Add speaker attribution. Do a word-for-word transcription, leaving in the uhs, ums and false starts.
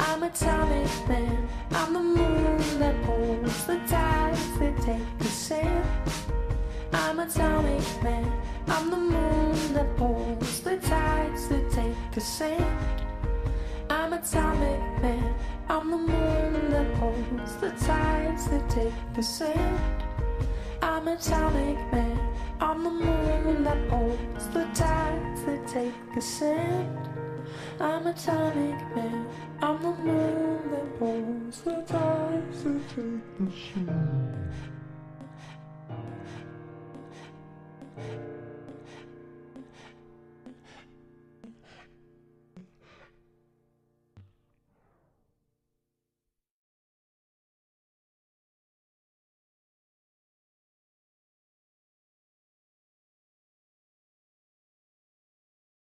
Speaker 1: I'm atomic man. I'm the moon that pulls the tides that take the sand. I'm atomic man. I'm the moon that pulls the tides that take the sand. I'm atomic man. I'm the moon that pulls the tides that take the sand. I'm atomic man. I'm the moon that pulls the tides that take the sand. I'm atomic man. I'm the moon that pulls the tides that take the sand.